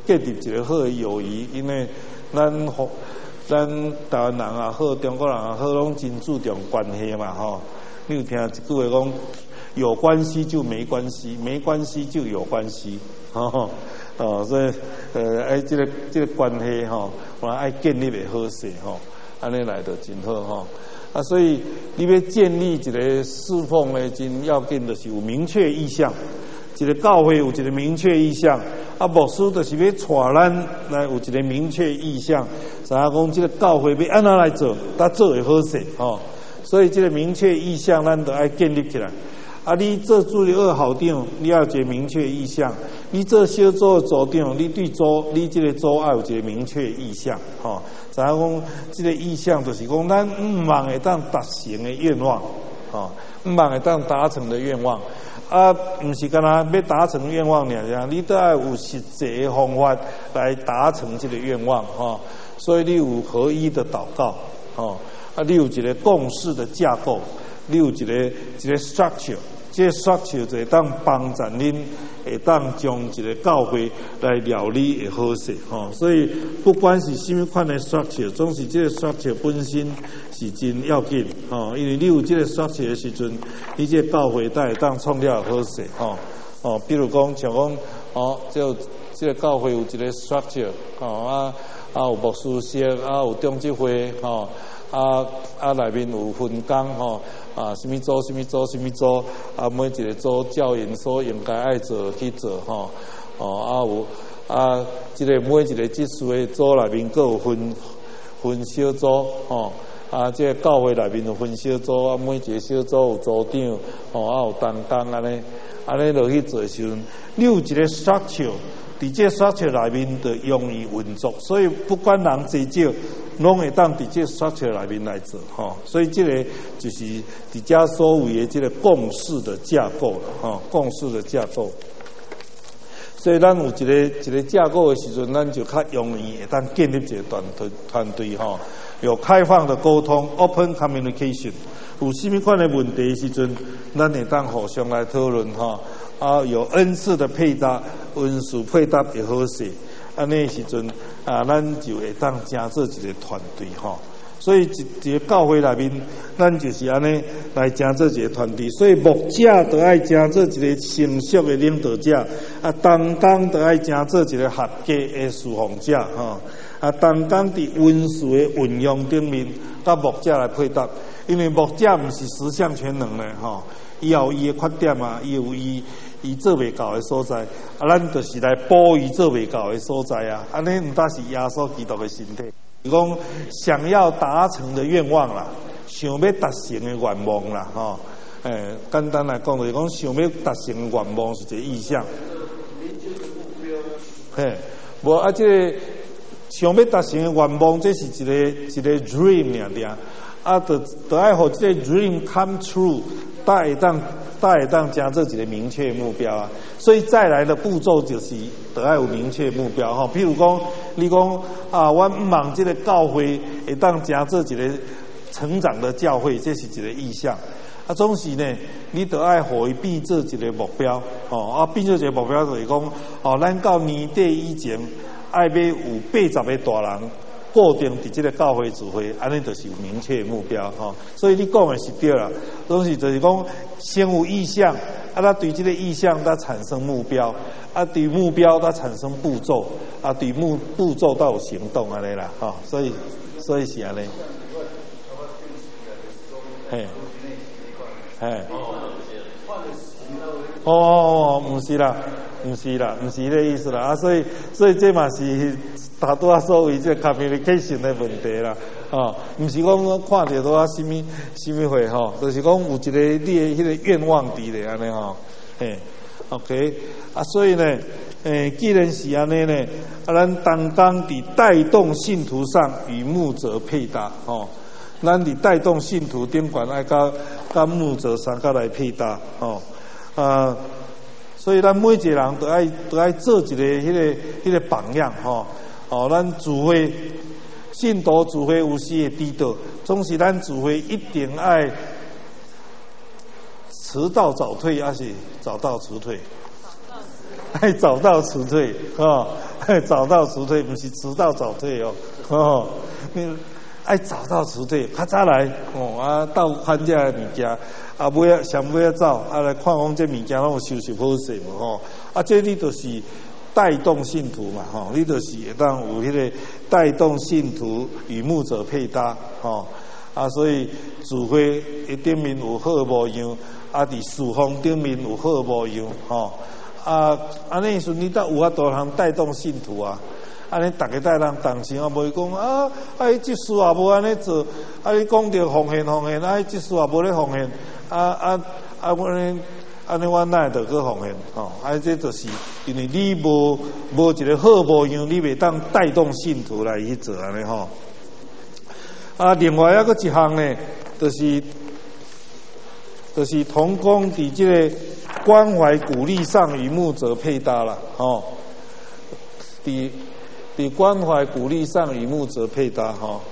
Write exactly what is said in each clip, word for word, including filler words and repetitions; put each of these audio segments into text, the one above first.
建立一个好的友谊，因为咱咱台湾人也好，中国人也好，拢真注重关系嘛吼。你有听一句话讲，有关系就没关系，没关系就有关系，吼哦，所以呃，爱这个这个关系吼，我爱建立的好势吼，安尼来得真好吼。啊，所以你要建立一个侍奉的真要紧，就是有明确意向。一个教会有一个明确意向，啊，牧师就是要带咱来有一个明确意向，知影讲这个教会要安怎来做，咱做会好势吼。所以这个明确意向，咱都爱建立起来。啊，你做主日学校长，你要有一个明确意向；你做小组的组长，你对组，你这个组要有一个明确意向，吼。知影讲这个意向就是讲，咱毋望会当达成的愿望，吼，毋望会当达成的愿望。啊，唔是干那要达成愿望尔，你都要有实际的方法来达成这个愿望哈。所以你有合一的祷告，哦，啊，你有一个共识的架构，你有一个一个 structure， 这个 structure 就会当帮助恁会当将一个教会来料理会好势吼。所以不管是什么款的 structure， 总是这个 structure 本身是真要紧吼，因为你有这个 structure 的时阵，你这个教会才会当创了好势吼。哦，比如讲像讲哦，就这个教会有一个 structure 哦啊啊有牧师室啊有中执会吼啊啊内面有分工吼。啊，什么组，什么组，什么组，啊，每一个组教员所应该爱做去做吼，哦，啊有啊，这个每一个职事的组内面各有分分小组吼，啊，这个教会内面有分小组，啊，每一个小组有组长，吼，啊有同工安尼，安尼落去做的时阵，你有一个 structure， 伫这 structure 内面就容易运作，所以不管人多少。拢会当伫这 structure 内面来做吼，所以这个就是伫遮所谓的这个共识的架构了吼，共识的架构。所以咱有一个一个架构的时阵，咱就较容易会当建立一个团队团队吼，有开放的沟通 ，open communication。有甚么款的问题的时阵，咱会当互相来讨论吼，啊，有恩赐的配搭，恩赐配搭会好势。安尼时阵啊，咱就会当成做一个团队吼。所以一一个教会内面，咱就是安尼来成做一个团队。所以牧者都爱成做一个成熟的领导者，啊，同工都爱成做一个合格的侍奉者吼。啊，同工伫文书的运用顶面，甲牧者来配搭，因为牧者毋是十项全能的吼，伊有伊的缺点啊，伊有伊。伊做袂到的所在，啊，咱就是来补伊做袂到的所在啊。安尼毋但是耶稣基督的身体，是讲想要达成的愿望啦，想要达成的愿望啦，吼。诶，简单来讲就是讲想要达成的愿望是一个意向。嘿，无啊，这个想要达成的愿望，这是一个一个 dream 尔尔，啊，得得爱互这个 dream come true， 才会当。才会当加做一个明确目标啊，所以再来的步骤就是得要有明确目标哈。譬如讲，你讲啊，我毋望这个教会会当加做一个成长的教会，这是一个意向。啊，总是呢，你得爱互伊变做一个目标哦。啊，变做一个目标就是讲，哦，咱到年底以前，爱要有八十个大人。固定伫这个教会聚会，安尼就是有明确目标吼。所以你讲的是对啦，东西就是讲先有意向，啊，他对这个意向，他产生目标，啊，对目标，他产生步骤，啊，对目步骤到有行动安尼啦，吼。所以，所以是安尼。嘿，嘿。哦，唔是啦，唔是啦，唔是迄个意思啦。啊，所以，所以这嘛是。大多啊，所谓这 communication 的问题啦，哦，唔是讲看到多啊什么什么会吼，就是讲有一个你的迄个愿望伫咧安尼吼，嘿 ，OK， 啊，所以呢，诶，既然是安尼呢，啊，咱同工伫带动信徒上与牧者配搭，吼，咱伫带动信徒顶管爱甲甲牧者三个来配搭，吼，啊。所以咱每一个人都爱都爱做一个迄个迄个榜样吼，哦，咱聚会信徒聚会有时会迟到，总是咱聚会一定爱迟到早退，还是早到迟退？ 爱早到迟退哦，早到迟退，不是迟到早退哦哦，你爱早到迟退，较早来哦啊，到看这物件啊，尾啊上尾啊走啊来看讲这物件拢有收拾好势无吼，啊这你就是带动信徒嘛吼，你就是会当有迄个带动信徒与牧者配搭吼啊，所以主会一顶面有好模样，啊伫事奉顶面有好模样吼。啊，安尼时你才有法度通带动信徒啊！安尼大家带人同情啊，袂讲啊，啊，伊即事也无安尼做，啊，你讲着奉献奉献，啊，伊即事也无咧奉献，啊啊啊，我呢，安尼我哪会着去奉献？吼，啊，这就是因为你无无一个好模样，你袂当带动信徒来去做安尼吼。啊，另外还佫一项呢，就是就是同工伫即个关怀鼓励上与牧者配搭了哦，伫伫关怀鼓励上与牧者配搭哈、哦。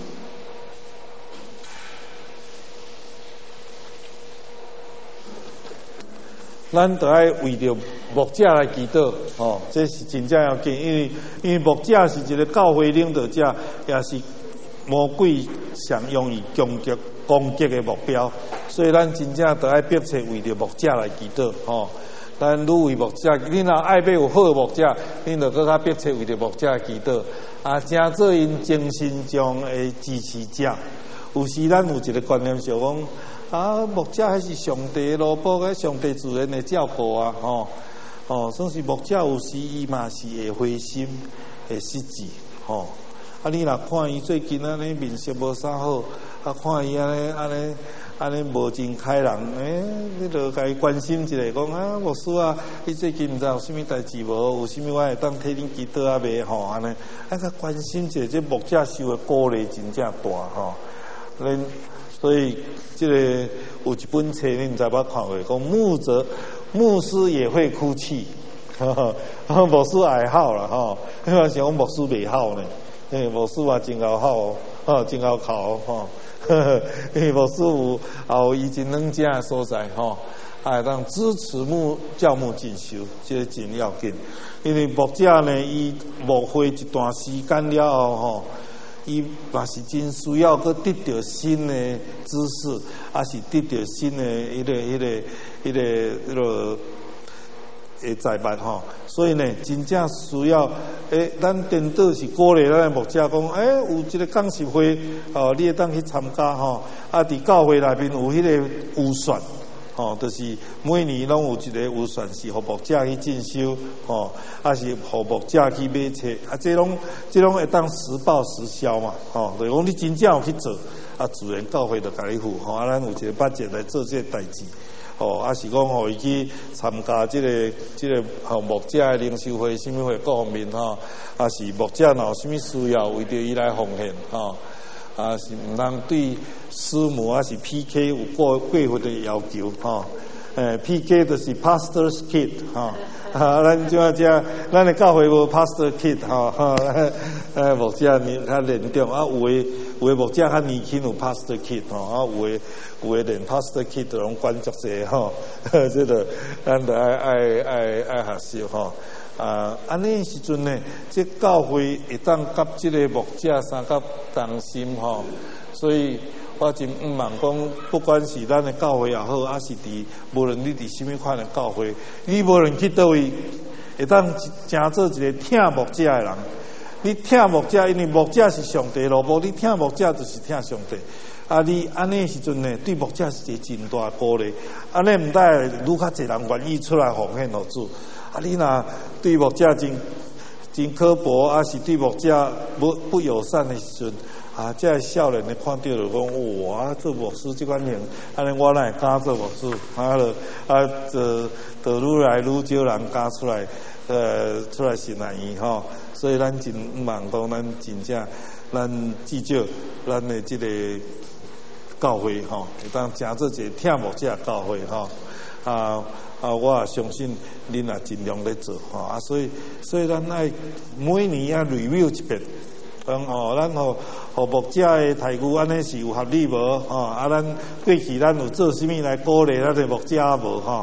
咱得爱为着牧者来祈祷哦，这是真正要紧，因为因为牧者是一个教会领导者，也是魔鬼想用以攻击攻击的目标，所以咱真正得爱迫切为着牧者来祈祷吼。咱愈为牧者，你若爱要有好的牧者，你就搁较迫切为着牧者祈祷，啊，正做因精神上的支持者。有时咱有一个观念想讲，啊，牧者还是上帝的萝卜，迄上帝自然会照顾啊，吼、哦，哦，算是牧者有时伊嘛是会灰心，会失志，吼、哦。啊，你若看伊最近安尼面色无啥好，啊，看伊安尼安尼安尼无真开朗，诶、欸，你著甲伊关心一下，讲啊，牧师啊，你最近毋知有啥物代志无？有啥物我会当替恁祈祷啊未？吼，安尼，啊，甲关心一下，这牧者受的鼓励真正大吼。恁所以这个有一本册恁毋知捌看过，讲牧者牧师也会哭泣，哈哈，牧师也好啦吼，迄个想讲牧师袂好呢。诶，牧师嘛真够好，吼，真够考吼。诶，牧师有也有伊真软正的所在吼，啊，当支持牧教牧进修，这真要紧。因为牧者呢，伊牧会一段时间了后吼，伊嘛是真需要去得到新的知识，啊是得到新的迄个、迄个、迄个、迄个。诶，在办吼，所以呢，真正需要诶，咱颠倒是鼓励咱的牧者讲，诶，有一个讲习会，哦，你会当去参加吼，啊，伫教会内面有迄个预算，吼，就是每年拢有一个预算是互牧者去进修，吼，啊是互牧者去买册，啊，这拢这拢会当实报实销嘛，吼，就是讲你真正有去做，啊，自然教会就甲你付，吼，啊，咱有一个budget来做这个代志。哦，啊是讲互伊去参加即、這个即、這个吼牧者的灵修会、什么会各方面吼，啊是牧者若有什么需要，为着伊来奉献吼，啊是毋通对师母啊是 P K 有过过分的要求吼，诶 P K 就是 Pastor's Kid 吼，啊咱即啊只咱的教会无 Pastor Kid 吼，诶牧者年较严重啊有诶。有诶牧者较年轻有 Pastor Kid 吼，啊有诶有诶连 Pastor Kid 都拢管足济吼，这个咱得爱爱爱爱学习吼。啊，安尼时阵呢，这教会会当甲即个牧者相甲同心吼，所以我真毋茫讲，不管是咱的教会也好，还是伫无论你伫什么款的教会，你无论去倒位，会当真做一个听牧者的人。你听牧者，因为牧者是上帝萝卜，你听牧者就是听上帝。啊，你安尼时阵呢，对牧者是一个真大鼓励。安尼毋但愈较侪人愿意出来奉献互主。啊，你若对牧者真真刻薄，啊是对牧者不不友善的时阵，啊，这少年的看到就讲，哇，做牧师这款人，安尼我哪会敢做牧师？啊，就啊，就就愈来愈少人敢出来，呃，出来信赖伊吼。所以咱真毋茫讲，咱真正咱至少咱的即个教会吼，会当诚做一个听牧者教会吼。啊啊，我也相信恁也尽量咧做吼。啊，所以所以咱爱每年啊 review 一遍，讲吼，咱吼互牧者的待遇安尼是有合理无？吼，啊，咱过去咱有做啥物来鼓励咱的牧者无？吼，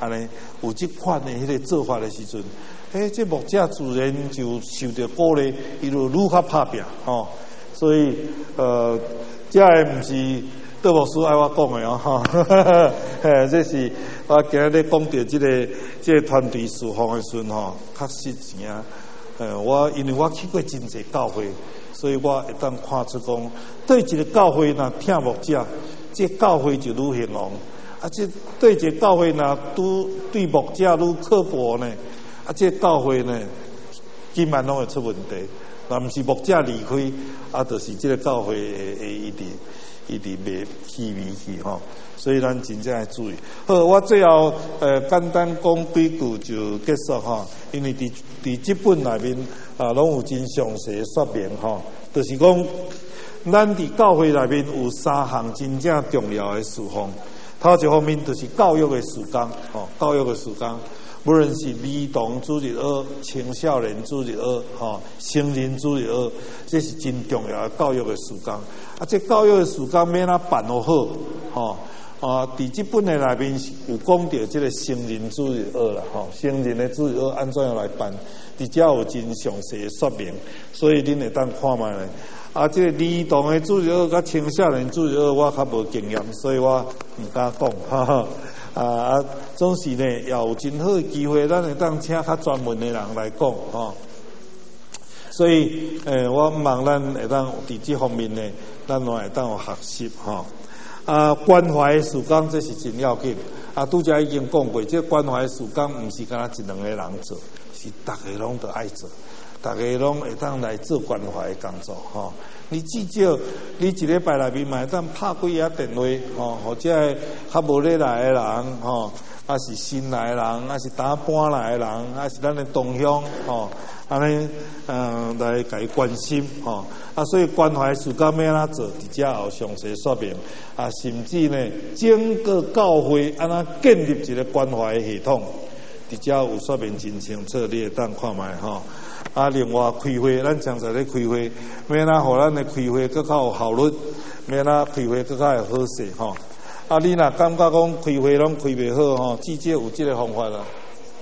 安尼有即款的迄个做法的时阵，诶，这牧者自然就受到鼓励，伊就愈较拍拼吼。所以呃，这个毋是杜牧师爱我讲的哦，哈，嘿，这是我今日咧讲到这个这个团队侍奉的时阵吼，确实是啊。呃，我因为我去过真济教会，所以我会当看出讲，对一个教会若听牧者，这教会就愈兴旺；啊，这对一个教会若拄对牧者愈刻薄呢，啊，这教会呢，基本拢会出问题。若毋是牧者离开，啊，就是这个教会会会一直一直袂起微去吼。所以咱真正要注意。好，我最后呃简单讲几句就结束哈。因为伫伫这本内面啊，拢有真详细的说明哈。就是讲，咱伫教会内面有三项真正重要的事项。头一方面就是教育的事工，吼，教育的事工，无论是儿童主日学、青少年主日学、吼成人主日学，这是真重要的教育的事工。啊，这教育的事工要哪办好好，吼。啊，伫即本的内面有讲到即个成人主日学啦，吼，成人的主日学安怎样来办？伫遮有真详细的说明，所以恁会当看卖咧。啊，即个儿童的主日学甲青少年主日学，我较无经验，所以我毋敢讲，哈哈。啊，总是呢，也有真好的机会，咱会当请较专门的人来讲，吼。所以，诶、欸，我毋望咱会当伫即方面呢，咱会当有学习，吼。啊，关怀的事工这是真要紧。啊，拄则已经讲过，这关怀的事工毋是干那一两个人做，是逐个拢都爱做，逐个拢会当来做关怀的工作吼。你至少你一礼拜内面嘛会当拍几下电话吼，或者较无咧来的人吼，啊是新来的人，啊是打搬来的人，啊是咱的同乡吼。安尼，嗯，来甲伊关心吼，啊，所以关怀事工要安怎做，伫遮有详细说明，啊，甚至呢，整个教会安怎建立一个关怀系统，伫遮有说明真清楚，你会当看卖吼。啊，另外开会，咱常在咧开会，要安怎互咱的开会更较有效率，要安怎开会更较会好势吼。啊，你若感觉讲开会拢开袂好吼，至少有即个方法啦。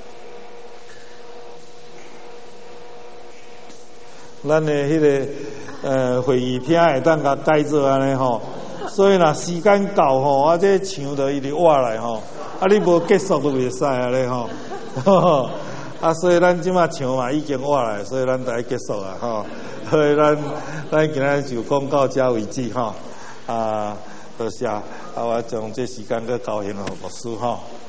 咱的迄个呃会议厅会当甲改做安尼吼，所以若时间到吼，啊这墙就一直挖来吼，啊你无结束都袂使啊咧吼，啊所以咱即马墙嘛已经挖来，所以咱得结束啊吼，所以咱咱今日就讲到遮为止吼，啊多谢，啊我将这时间搁交还互牧师吼。